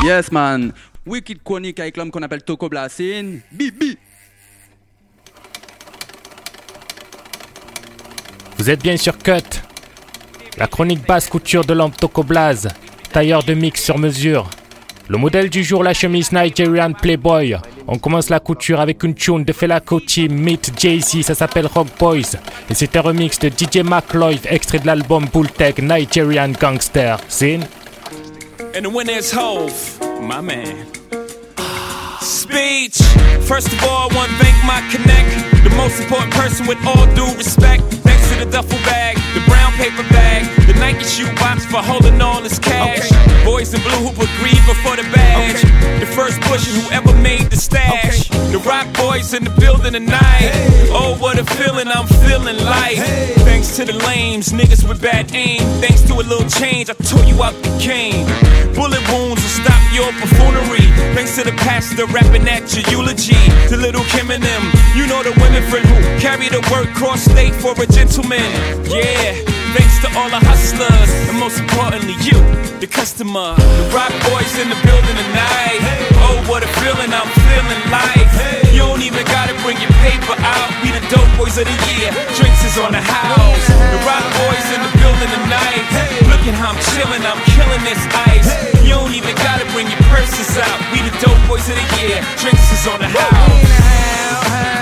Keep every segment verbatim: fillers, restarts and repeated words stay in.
Yes man, Wicked Chronique avec l'homme qu'on appelle Toko Blassin. Bibi. Vous êtes bien sur Cut, la chronique basse couture de l'homme Toko Blaze, tailleur de mix sur mesure. Le modèle du jour, la chemise Nigerian Playboy. On commence la couture avec une tune de Fela Kuti, meet Jay-Z, ça s'appelle Rock Boys. Et c'est un remix de D J McLeod, extrait de l'album Bulltech Nigerian Gangster. Sin. And the winner is Hove, my man. Speech. First of all, I want to thank my connect, the most important person with all due respect. Thanks to the duffel bag, the brown paper bag, the Nike shoe box for holding all his cash. Okay. Boys in blue who put greed before the badge. Okay. The first push who ever made the stash. Okay. The rock boys in the building tonight. Hey. Oh, what a feeling I'm feeling like. Hey. Thanks to the lames, niggas with bad aim. Thanks to a little change, I tore you out the game. Bullet wounds will stop your buffoonery. Thanks to the pastor rapping at your eulogy. To little Kim and them, you know the women friend who carry the word cross state for a gentleman. Yeah, thanks to all the hustlers, and most importantly you, the customer. The rock boys in the building tonight. Oh, what a feeling I'm feeling like. You don't even gotta bring your paper out. We the dope boys of the year. Drinks is on the house. The rock boys in the building tonight. Look at how I'm chilling, I'm killing this ice. You don't even gotta bring your purses out. We the dope boys of the year. Drinks is on the house.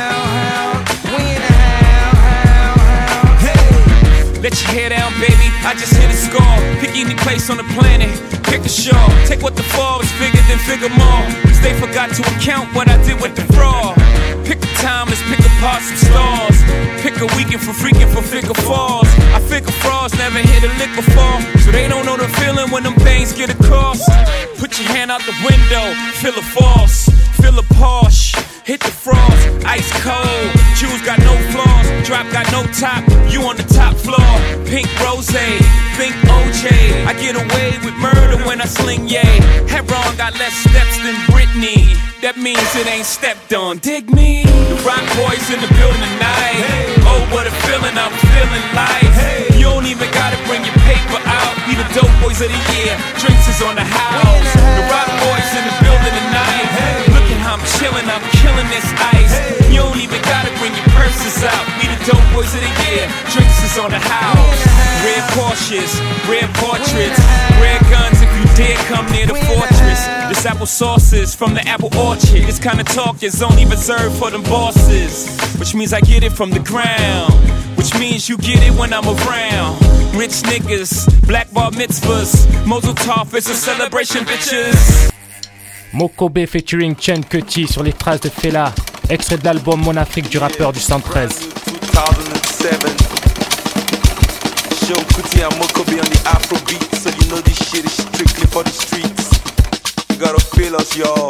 Let your hair down, baby, I just hit a score. Pick any place on the planet, pick a show. Take what the fall was bigger than figure more. Cause they forgot to account what I did with the fraud. Pick a time, let's pick apart some stars. Pick a weekend for freaking for figure falls. I figure frauds never hit a lick before, so they don't know the feeling when them things get across. Put your hand out the window, feel a false, feel a Porsche. Hit the frost, ice cold. Shoes got no flaws, drop got no top. You on the top floor, pink rosé, pink O J. I get away with murder when I sling yay. Heron got less steps than Britney. That means it ain't stepped on. Dig me? The rock boys in the building tonight. Hey. Oh, what a feeling I'm feeling like. Hey. You don't even gotta bring your paper out. We the dope boys of the year. Drinks is on the house. The rock boys in the building tonight. Hey. Look at how I'm chilling, I'm killing this ice. Hey. You don't even gotta bring your purses out. We the dope boys of the year. Drinks is on the house. Red Porsches, red portraits, red guns if you dare come near the fortress. This apple sauces from the apple orchard. This kind of talk is only reserved for them bosses. Which means I get it from the ground. Which means you get it when I'm around. Rich niggas, black bar mitzvahs. Mazel tov, it's a celebration, bitches. Mokobe featuring Chen Kuti sur les traces de Fela. Extrait de l'album Mon Afrique du rappeur du cent treize. two thousand seven. Show Kuti and Mokobe on the Afro beat, so you know this shit is strictly for the streets. You gotta feel us, y'all.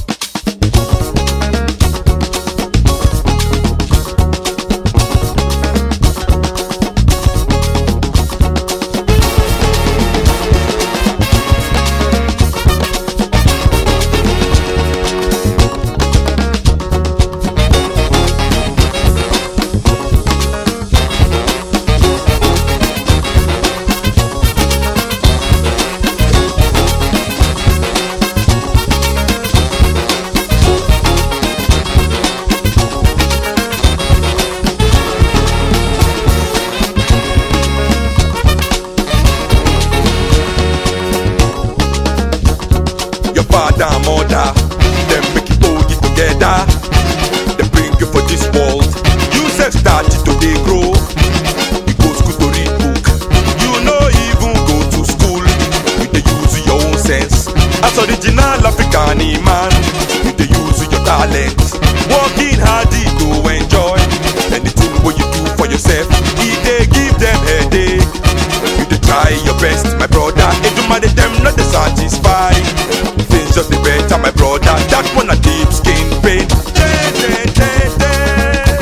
Father, mother, them make it hold it together. They bring you for this world. You say started to they grow. You go school to read book. You know even go to school. You they use your own sense. As original African man, you they use your talent. Working hard to enjoy anything what you do for yourself. If they give them headache, you they try your best, my brother. If you manage them, not they satisfied. Things just the better, my brother. That one a deep skin pain. Dead, dead, dead, dead.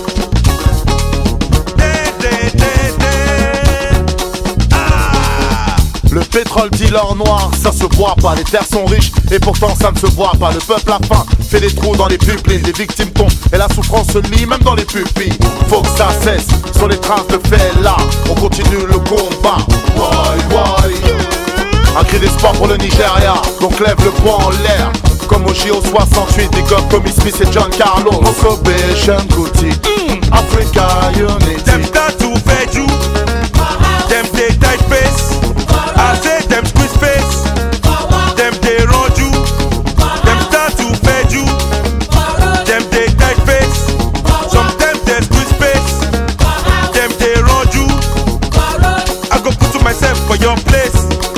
Dead, dead, dead, dead. Ah. Le pétrole dealer noir, ça se boit pas. Les terres sont riches et pourtant ça ne se boit pas. Le peuple a faim, fait des trous dans les pupilles. Les victimes tombent et la souffrance se lie même dans les pupilles. Faut que ça cesse, sur les traces de Fela on continue le combat. Why, why, yeah. Un cri d'espoir pour le Nigeria, donc lève le poing en l'air. Comme au J O soixante-huit, big up comme Smith et John Carlos. Mokobe, Sean Kuti, mm. Africa Unity. Them start to fed you, them they tight face. I say them squeeze face, them they run you. Them start to fed you, them they tight face. Sometimes they squeeze face, them they run you. I go put to myself for your place.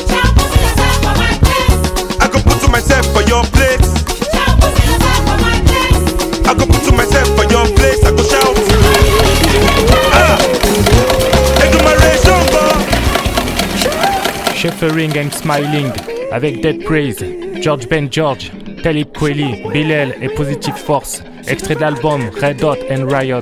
I go put to myself for your place. I go put to myself for your place. I go shout. Ah, Shivering and Smiling avec Dead Praise, George Ben George, Talib Kweli, Bilal et Positive Force, extrait de l'album Red Hot and Riot.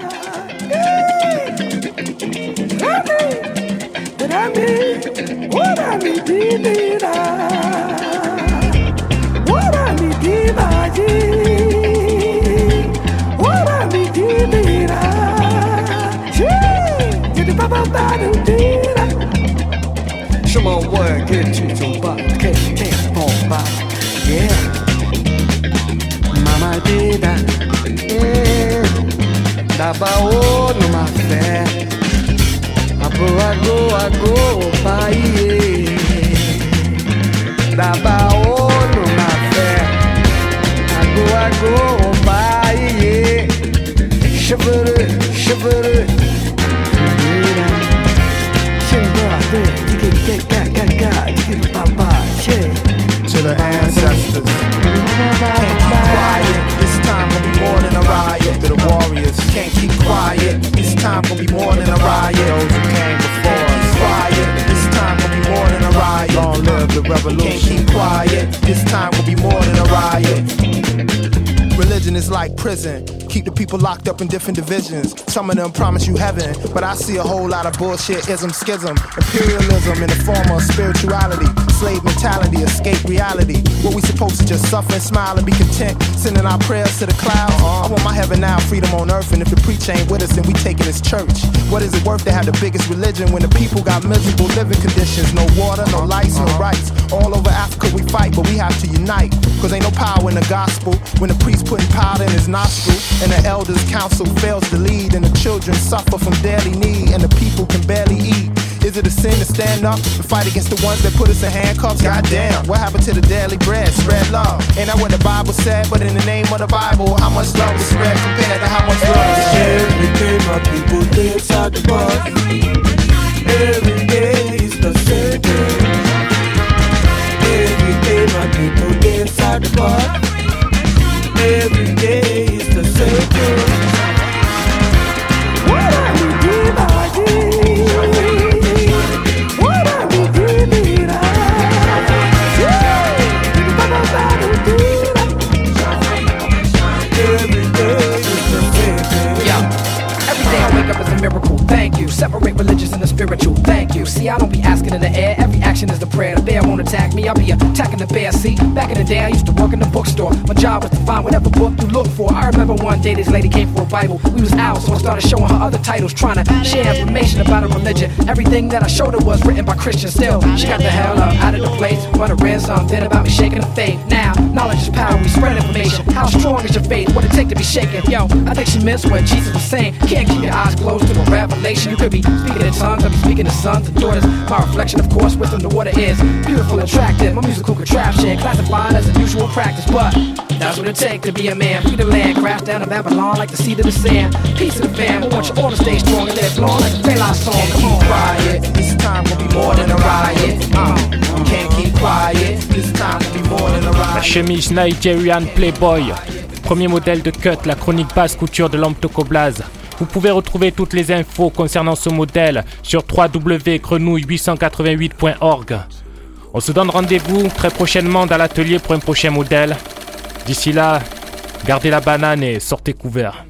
什么玩意儿去走吧，开始这样蹦吧 ，Yeah， 妈妈的哒 ，Yeah， 打把我弄嘛飞，阿布阿go阿go pa yeah， 打把我弄嘛飞，阿go阿go pa yeah， 是不是是不是？ To the ancestors, can't keep quiet. This time gonna be more than a riot. To the warriors, can't keep quiet. This time gonna be more than a riot. Those who came before us, quiet. This time gonna be more than a riot. Long live the revolution. Can't keep quiet. This time gonna be more than a riot. Religion is like prison. Keep the people locked up in different divisions. Some of them promise you heaven, but I see a whole lot of bullshit, ism, schism, imperialism in the form of spirituality, slave mentality, escape reality. What we supposed to just suffer and smile and be content, sending our prayers to the clouds? I want my heaven now, freedom on earth, and if the preacher ain't with us, then we taking his church. What is it worth to have the biggest religion when the people got miserable living conditions? No water, no lights, no rights. All over Africa we fight, but we have to unite, cause ain't no power in the gospel when the priest putting powder in his nostril. And the elders' council fails to lead, and the children suffer from daily need, and the people can barely eat. Is it a sin to stand up and fight against the ones that put us in handcuffs? Goddamn, what happened to the daily bread? Spread love. Ain't that what the Bible said? But in the name of the Bible, how much love is spread compared to how much love is shared? Every day my people they inside the bus. Every day is the same day. Every day my people they inside the bus. Every day is the same day. What I do, I do. What I do, every day is the same day. Yeah. Every day I wake up is a miracle, thank you. Separate religious and the spiritual, thank you. See, I don't be asking in the air, every action is the prayer. The bear won't attack me, I'll be attacking the bear. See, back in the day I used to work in the bookstore. My job was to find whatever book you look for. I remember one day this lady came for a Bible. We was out, so I started showing her other titles, trying to share information about a religion. Everything that I showed her was written by Christians. Still, she got the hell up out of the place, but I read something about me shaking her faith. Now, knowledge is power, we spread information. How strong is your faith? What it take to be shaken? Yo, I think she missed what Jesus was saying. Can't keep your eyes closed to a revelation. You could be speaking in tongues, I be speaking to sons and daughters. My reflection, of course, wisdom to what it is. Beautiful, attractive, my musical contraption, classified as unusual practice, but that's what it takes to be a man. Free the land, crash down to Babylon like the seed of the sand. Peace of the fam, I want you all to stay strong and live long like a Fela song. Can't keep quiet, this time will be more than a riot. Uh, can't keep quiet, this time will be more than a riot. La chemise Nigerian Playboy, premier modèle de cut, la chronique basse couture de l'Omtokoblaze. Vous pouvez retrouver toutes les infos concernant ce modèle sur w w w point grenouille huit cent quatre-vingt-huit point org. On se donne rendez-vous très prochainement dans l'atelier pour un prochain modèle. D'ici là, gardez la banane et sortez couverts.